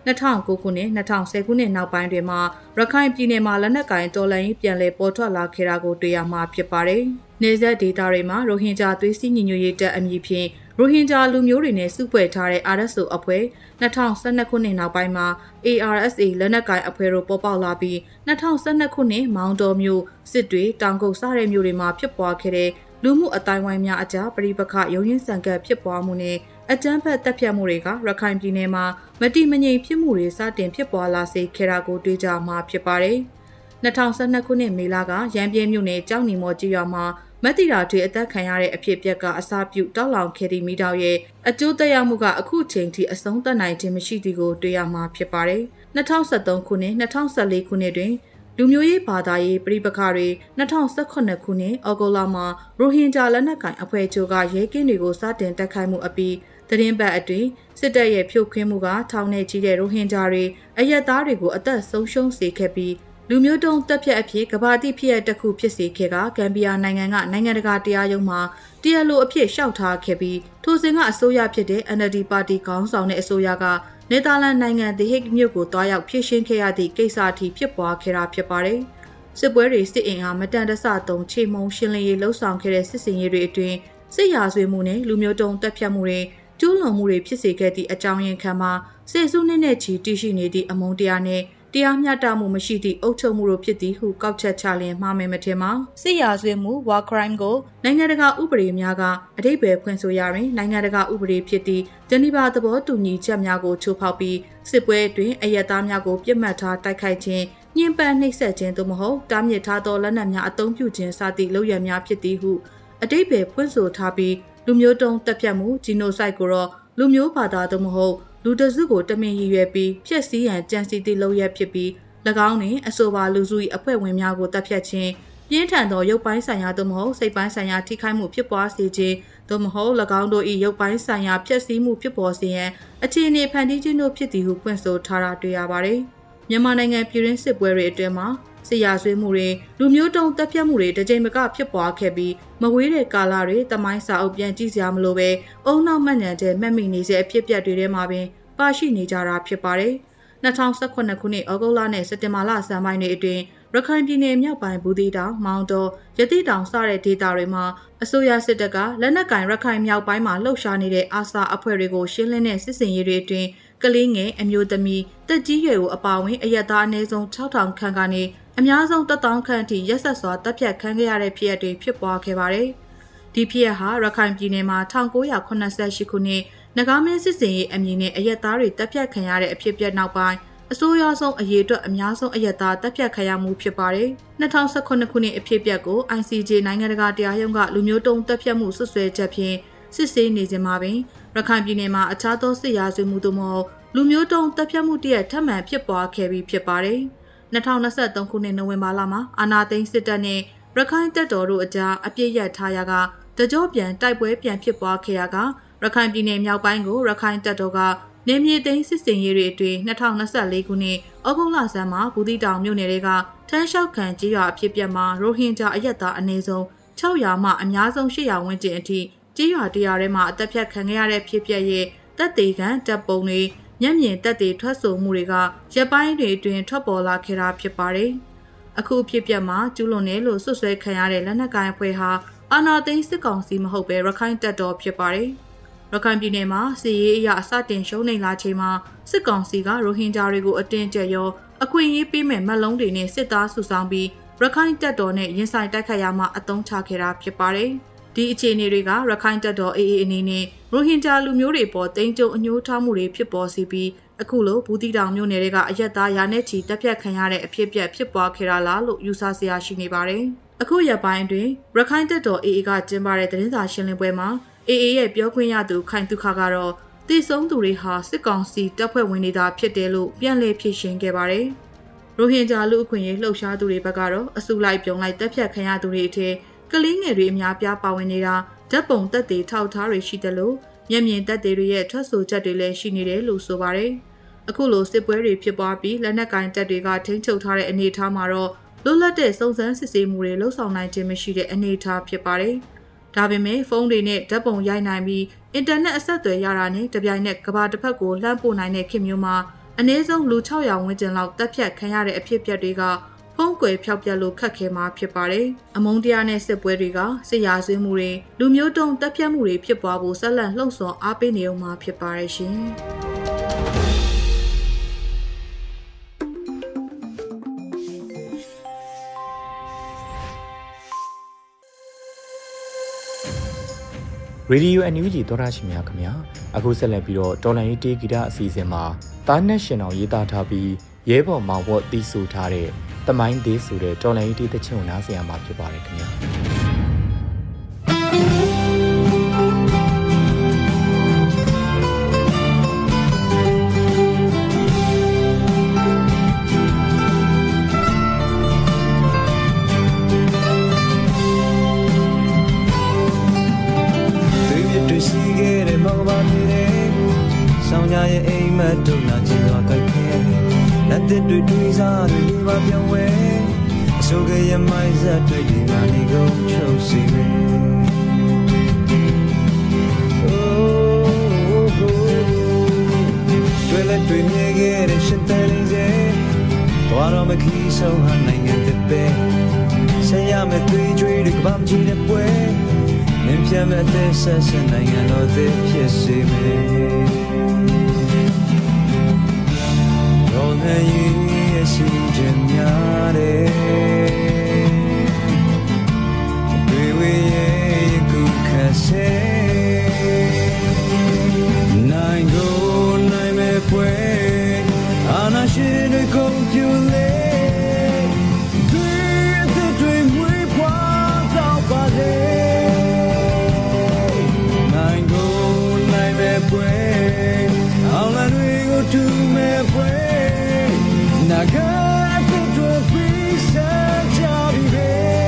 2009ခုနှစ်2010ခုနှစ်နောက်ပိုင်းတွေမှာရခိုင်ပြည်နယ်မှာလက်နက်ကိုင်တော်လှန်ရေးပြန်လည်ပေါ်ထွက်လာခဲ့တာကိုတွေ့ရမှာဖြစ်ပါတယ်။နေဆက်ဒေသတွေမှာရိုဟင်ဂျာသွေးစည်းညီညွတ်ရေးတပ်အမည်ဖြင့်ရိုဟင်ဂျာလူမျိုးတွေနဲ့စုဖွဲ့ထားတဲ့ RSO အဖွဲ့2012ခုနှစ်နောက်ပိုင်းမှာ ARSA လက်နက်ကိုင်အဖွဲ့တို့ပေါ်ပေါက်လာပြီး2012ခုနှစ်မောင်တော်မြို့စစ်တွေတောင်ကုတ်စတဲ့မြို့တွေမှာဖြစ်ပွားခဲ့တဲ့လူမှုအတိုင်းဝိုင်းများအကြားပဋိပက္ခရုံရင်းဆန်ကပ်ဖြစ်ပွားမှုနဲ့အကြမ်းဖက်တပ်ဖြတ်မှုတွေကရခိုင်ပြည်နယ်မှာမတိမငြိမ်ဖြစ်မှုတွေစတင်ဖြစ်ပွားလာစေခဲ့တာကိုတွေ့ကြမှာဖြစ်ပါတယ်။2012ခုနှစ်မေလကရန်ပြဲမြို့နယ်ကျောင်းနီမော်ကြီးရွာမှာမက်တီရာတွေအသက်ခံရတဲ့အဖြစ်အပျက်ကအစာပြုတောက်လောင်ခဲ့သည့်မိတော်ရဲ့အကျိုးသက်ရောက်မှုကအခုချိန်ထိအဆုံးသတ်နိုင်ခြင်းမရှိသည်ကိုတွေ့ရမှာဖြစ်ပါတယ်။2013ခုနှစ်2014ခုနှစ်တွင်လူမျိုးရေးဘာသာရေးပြည်ပခါတွေ2018ခုနှစ်ဩဂုတ်လမှာရိုဟင်ဂျာလက်နက်ကိုင်အဖွဲ့ချုပ်ကရဲကင်းတွေကိုစတင်တိုက်ခိုက်မှုအပြီးသတင်းပတ်အတွင်းစစ်တပ်ရဲ့ဖြိုခွင်းမှုကထောင်နဲ့ချီတဲ့ရိုဟင်ဂျာတွေအရက်သားတွေကိုအသက်ဆုံးရှုံးစေခဲ့ပြီးလူမျိုးတုံးတပ်ဖြတ်အဖြစ်ကဘာတိဖြစ်ရတစ်ခုဖြစ်စေခဲ့ကဂမ်ဘီယာနိုင်ငံကနိုင်ငံတကာတရားရုံးမှာတရားလိုအဖြစ်လျှောက်ထားခဲ့ပြီးထိုစဉ်ကအစိုးရဖြစ်တဲ့ NLD ပါတီခေါင်းဆောင်တဲ့အစိုးရကနယ်သာလန်နိုင်ငံThe Hagueမြို့ကိုတွားရောက်ဖြည့်ရှင်းခဲ့ရသည့်ကိစ္စအထိဖြစ်ပွားခဲ့တာဖြစ်ပါတယ်။စစ်ပွဲတွေစစ်အင်အားမတန်တဆသုံးချေမှုန်းရှင်းလင်းရေးလှုံ့ဆော်ခဲ့တဲ့စစ်စင်ရေးတွေအတွင်းစစ်ရာဇဝတ်မှုနဲ့လူမျိုးတုံးတပ်ဖြတ်မှုတွေကျူးလွန်မှုတွေဖြစ်စေခဲ့သည့်အကြောင်းရင်းခံမှာစစ်စုနှစ်နဲ့ချီတည်ရှိနေသည့်အမုန်းတရားနဲ့တရားမျှတမှုမရှိသည့်အုပ်ချုပ်မှုတို့ဖြစ်သည်ဟုကောက်ချက်ချလျင်မှားမယ်မထင်ပါစစ်ရာဇဝတ်မှု war crime ကိုနိုင်ငံတကာဥပဒေများကအဓိပ္ပာယ်ဖွင့်ဆိုရာတွင်နိုင်ငံတကာဥပဒေဖြစ်သည့်ဂျနီဗာသဘောတူညီချက်များကိုချိုးဖောက်ပြီးစစ်ပွဲအတွင်းအရက်သားများကိုပြစ်မှတ်ထားတိုက်ခိုက်ခြင်းညှဉ်းပန်းနှိပ်စက်ခြင်းသို့မဟုတ်တားမြစ်ထားသောလက်နက်များအသုံးပြုခြင်းစသည့်လုပ်ရများဖြစ်သည်ဟုအဓိပ္ပာယ်ဖွင့်ဆိုထားပြီးလူမျိုးတုံးတပ်ဖြတ်မှု genocide ကိုတော့လူမျိုးဘာသာသို့မဟုတ်လူတစုကိုတမင်ရည်ရွယ်ပြီးဖျက်ဆီးရန်ကြံစည်သည့်လုပ်ရဖြစ်ပြီး၎င်းတွင်အဆိုပါလူစု၏အဖွဲ့ဝင်များကိုတပ်ဖြတ်ခြင်းပြင်းထန်သောရုပ်ပိုင်းဆိုင်ရာသို့မဟုတ်စိတ်ပိုင်းဆိုင်ရာထိခိုက်မှုဖြစ်ပွားစေခြင်းသို့မဟုတ်၎င်းတို့၏ရုပ်ပိုင်းဆိုင်ရာဖျက်ဆီးမှုဖြစ်ပေါ်စေရန်အခြေအနေဖန်တီးခြင်းတို့ဖြစ်သည်ဟုဖွင့်ဆိုထားတာတွေ့ရပါတယ်။မြန်မာနိုင်ငံပြည်တွင်းစစ်ပွဲတွေအတွင်းမှာစစ်ရာဇဝတ်မှုတွေလူမျိုးတုံးတပ်ဖြတ်မှုတွေတကြိမ်မကဖြစ်ပွားခဲ့ပြီးမဝေးတဲ့ကာလတွေတမိုင်းစာအုပ်ပြန်ကြည့်စရာမလိုပဲအုံနောက်မှတ်ဉာဏ်ချက်မှတ်မိနေစေအဖြစ်အပျက်တွေထဲမှာပင်ပါရှိနေကြတာဖြစ်ပါတယ်။2018ခုနှစ်ဩဂုတ်လနဲ့စက်တင်ဘာလဆန်းပိုင်းတွေအတွင်းရခိုင်ပြည်နယ်မြောက်ပိုင်းဘူးသီးတောင်မောင်တော်ရတိတောင်စတဲ့ဒေသတွေမှာအစိုးရစစ်တပ်ကလက်နက်ကင်ရခိုင်မြောက်ပိုင်းမှာလှုပ်ရှားနေတဲ့အာဆာအဖွဲ့တွေကိုရှင်းလင်းတဲ့စစ်စင်ရေးတွေအတွင်းကလေးငယ်အမျိုးသမီးတက်ကြီးရွယ်ကိုအပါအဝင်အရက်သားအနည်းဆုံး6000ခန့်ကနေအများဆုံး1000ခန့်အထိရက်ဆက်စွာတပ်ဖြတ်ခံခဲ့ရတဲ့ဖြစ်ရပ်တွေဖြစ်ပွားခဲ့ပါတယ်။ဒီဖြစ်ရပ်ဟာရခိုင်ပြည်နယ်မှာ1988ခုနှစ်နဂါမင်းစစ်စင်ရေးအမည်နဲ့အရက်သားတွေတပ်ဖြတ်ခံရတဲ့အဖြစ်အပျက်နောက်ပိုင်းအစိုးရဆုံးအရေးအတွက်အများဆုံးအရက်သားတပ်ဖြတ်ခံရမှုဖြစ်ပါတယ်။2019ခုနှစ်အဖြစ်အပျက်ကို ICJ နိုင်ငံတကာတရားရုံးကလူမျိုးတုံးတပ်ဖြတ်မှုဆွဆွဲချက်ဖြင့်စစ်ဆေးနေခြင်းမှာပင်ရခိုင်ပြည်နယ်မှာအခြားသောစစ်ရာဇဝတ်မှုတို့မဟုတ်လူမျိုးတုံးတပ်ဖြတ်မှုတရက်ထပ်မံဖြစ်ပွားခဲ့ပြီးဖြစ်ပါတယ်။2023ခုနှစ်နိုဝင်ဘာလမှာအာဏာသိမ်းစစ်တပ်နဲ့ရခိုင်တပ်တော်တို့အကြားအပြစ်ရထားရာကတကြောပြန်တိုက်ပွဲပြန်ဖြစ်ပွားခဲ့ရာကရခိုင်ပြည်နယ်မြောက်ပိုင်းကိုရခိုင်တပ်တော်ကနေမြေသိမ်းစစ်စင်ရေးတွေအတွင်း2024ခုနှစ်ဩဂုတ်လဆန်းမှာဘူးသီးတောင်မြို့နယ်တွေကထန်းလျှောက်ခံကြေးရွာအဖြစ်ပြက်မှာရိုဟင်ဂျာအရက်သားအနည်းဆုံး600မှအများဆုံး800ဝန်းကျင်အထိကြေးရွာတရားထဲမှာအသက်ဖြတ်ခံရတဲ့ဖြစ်ပျက်ရဲ့တပ်သေးခံတပ်ပုံတွေမျက်မြင်တပ်သေးထွက်ဆိုမှုတွေကရပ်ပိုင်းတွေအတွင်းထွက်ပေါ်လာခဲ့တာဖြစ်ပါတယ်။အခုဖြစ်ပျက်မှာကျူးလွန်တယ်လို့ဆွဆွဲခံရတဲ့လက်နက်ကိုင်အဖွဲ့ဟာအာဏာသိမ်းစစ်ကောင်စီမဟုတ်ပဲရခိုင်တပ်တော်ဖြစ်ပါတယ်။ရခိုင်ပြည်နယ်မှာစစ်ရေးအရအစတင်ရှုံးနိမ့်လာချိန်မှာစစ်ကောင်စီကရိုဟင်ဂျာတွေကိုအတင်းကျပ်ရောအခွင့်အရေးပေးမဲ့မက်လုံးတွေနဲ့စစ်သားစုဆောင်ပြီးရခိုင်တပ်တော်နဲ့ရင်ဆိုင်တိုက်ခိုက်ရမှအသုံးချခဲ့တာဖြစ်ပါတယ်။ဒီအခြေအနေတွေကရခိုင်တပ်တော်AAအနေနဲ့ရိုဟင်ဂျာလူမျိုးတွေပေါ်တိမ်ကြုံအညှိုးထားမှုတွေဖြစ်ပေါ်စီပြီးအခုလိုဘူးတီတောင်မြို့နယ်တွေကအရက်သားရာနဲ့ချီတပ်ဖြတ်ခံရတဲ့အဖြစ်အပျက်ဖြစ်ပွားခဲ့တာလားလို့ယူဆစရာရှိနေပါတယ်။အခုရက်ပိုင်းတွင်ရခိုင်တပ်တော် AA ကကျင်းပတဲ့သတင်းစာရှင်းလင်းပွဲမှာAA ရဲ့ပြောခွင့်ရသူခိုင်တုခကတော့တည်ဆုံးသူတွေဟာစစ်ကောင်စီတပ်ဖွဲ့ဝင်တွေသာဖြစ်တယ်လို့ပြန်လည်ဖြေရှင်းခဲ့ပါတယ်။ရိုဟင်ဂျာလူအခွင့်အရေးလှုပ်ရှားသူတွေဘက်ကတော့အစုလိုက်ပြုံလိုက်တပ်ဖြတ်ခံရသူတွေအထက်ကလေးငယ်တွေအများပြားပါဝင်နေတာဓာတ်ပုံသက်သေထောက်ထားတွေရှိတယ်လို့မျက်မြင်သက်သေတွေရဲ့ထွက်ဆိုချက်တွေလည်းရှိနေတယ်လို့ဆိုပါတယ်။အခုလိုစစ်ပွဲတွေဖြစ်ပွားပြီးလက်နက်ကင်တပ်တွေကထိန်းချုပ်ထားတဲ့အနေအထားမှာတော့လွတ်လပ်တဲ့စုံစမ်းစစ်ဆေးမှုတွေလှုပ်ဆောင်နိုင်ခြင်းမရှိတဲ့အနေအထားဖြစ်ပါတယ်။ဒါပေမဲ့ဖုန်းတွေနဲ့ဓာတ်ပုံရိုက်နိုင်ပြီးအင်တာနက်အဆက်အသွယ်ရတာနဲ့တပြိုင်နက်ကမ္ဘာတစ်ဖက်ကိုလှမ်းပို့နိုင်တဲ့ခေတ်မျိုးမှာအနည်းဆုံးလူ600ဝန်းကျင်လောက်တပ်ဖြတ်ခံရတဲ့အဖြစ်အပျက်တွေကဖုံးကွယ်ဖျောက်ပြလို့ခတ်ခဲမှာဖြစ်ပါတယ်။အမုန်းတရားနဲ့စစ်ပွဲတွေကစစ်ရာဇဝတ်မှုတွေလူမျိုးတုံးတပ်ဖြတ်မှုတွေဖြစ်ပွားဖို့ဆက်လက်လှုံ့ဆော်အားပေးနေအောင်မှာဖြစ်ပါတယ်ရှင်။ Radio NUG သောတာရှင်များခင်ဗျာအခုဆက်လက်ပြီးတော့တော်လိုင်းရေးတေးဂီတအစီအစဉ်မှာတားနဲ့ရှင်အောင်ရေးသားထားပြီးရဲဘော်မောင်ဝတ်တီးဆိုထားတဲ့တမိုင်းသေးဆိုတဲ့တော်လိုင်းရေးတေးသချင်းကိုနားဆင်ရမှာဖြစ်ပါတယ်ခင်ဗျာရဲ့အိမ်မက်တို့နာချင်သွားကြိုက်ခဲလက်သစ်တွေတွေးစားတွေဒီမှာပြောင်းဝဲအစိုးရရဲ့မိုင်းဆက်တွေဒီမှာနေကုန်ချုပ်စီပဲတွေလက်တွေမြဲခဲ့တဲ့ရှင်တယ်လေးစေသွားတော့မခီးဆုံးဟာနိုင်ငံတစ်ပဲဆက်ရမယ့်တွေးကြွေးတွေကဘာမှကြည့်တဲ့ပွဲနင်းပြမဲ့တဲ့ဆက်စနိုင်ငံတော်သစ်ဖြစ်စေမယ်ရဲ့ရှိချင်များတယ်တွေဝေးရဲ့ခုခက်စေနိုင်ကိုနိုင်မဲ့ပွဲအာနာရှိတွေကုန်ပြူလေတွေမွေးဖွားတော့ပါလေနိုင်ကိုနိုင်မဲ့ပွဲအောင်လာတွေကိုတူမဲ့ပွဲNaga to pisa jabi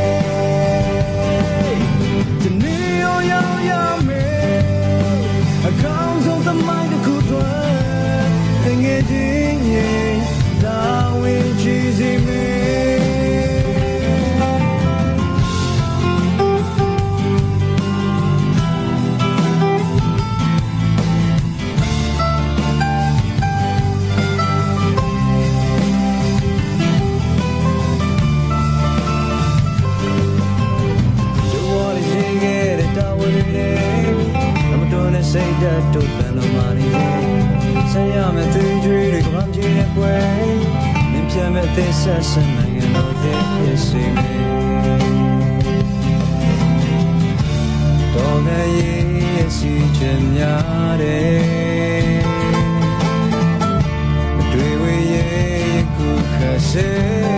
the neo ya me accounts of the mind could run thing it in down with cheesy me say that to the no money say I'm at the dream of I'm just way nim chame this session I know that you see me don't I see chanyare dwe we ye ku khase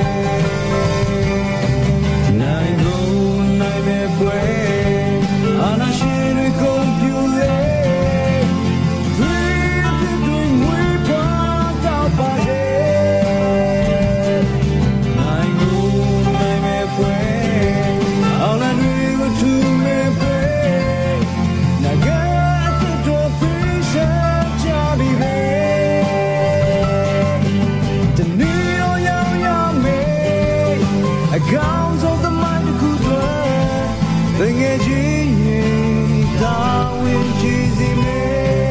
nai go nai me pwe ana shin we compute Accounts of the mind could run thing it down with cheesy me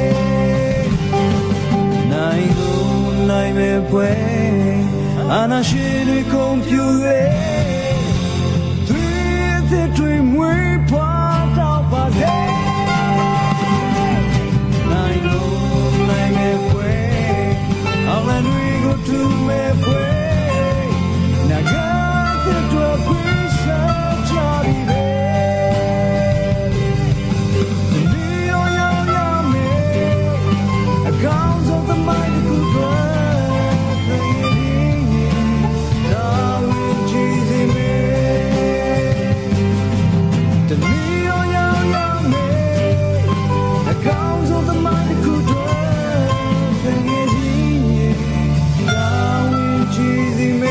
Naigo naime pue ana shiri compute the dream we part out by day Naigo naime pue all and we go to me pue Naga to a piece of jolly bed. The Neo Yami, accounts of the mighty good run, down with cheesy me. The Neo Yami, accounts of the mighty good run, down with cheesy me.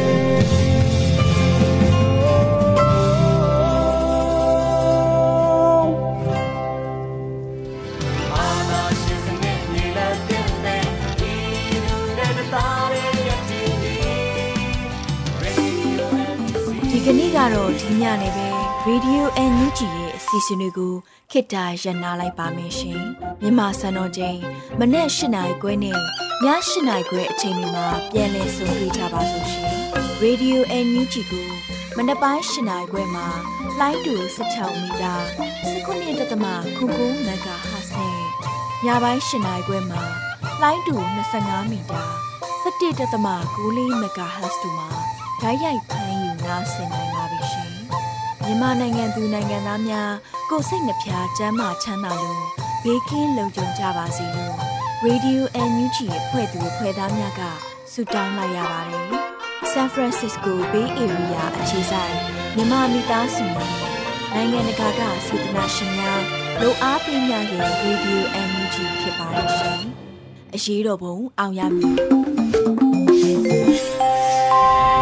ဒီကနေ့ကတော့ဒီညနေပဲ Radio NUG ရဲ့အစီအစဉ်လေးကိုခေတ္တရနာလိုက်ပါမယ်ရှင်မြန်မာစံတော်ချိန်မနေ့၈ နာရီခွဲနဲ့ည 8နိုင်ခွဲအချိန်တွေမှာပြန်လည်ဆုံတွေ့ကြပါစို့ရှင်။ Radio NUG ကိုမနက်ပိုင်း8နိုင်ခွဲမှာလိုင်းတူ16မီတာ19.9 MHz နဲ့ညပိုင်း8နိုင်ခွဲမှာလိုင်းတူ25မီတာ17.9 MHz တို့မှာဓာတ်ရိုက်ဖမ်းယူနားဆင်နိုင်ပါပြီရှင်။မြန်မာနိုင်ငံသူနိုင်ငံသားများကိုယ်စိတ်နှပြကျန်းမာချမ်းသာလို့ဘေးကင်းလုံခြုံကြပါစေလို့ Radio NUG ရဲ့ဖွဲ့သူဖွဲ့သားများကဆုတောင်းလိုက်ရပါတယ်။ San Francisco Bay Area အခြေစိုက်မြန်မာမိသားစုများနိုင်ငံတကာကစေတနာရှင်များလို့အားပေးများရဲ့ Radio NUG ဖြစ်ပါတယ်ရှင်။အရေးတော်ပုံအောင်ရမည်။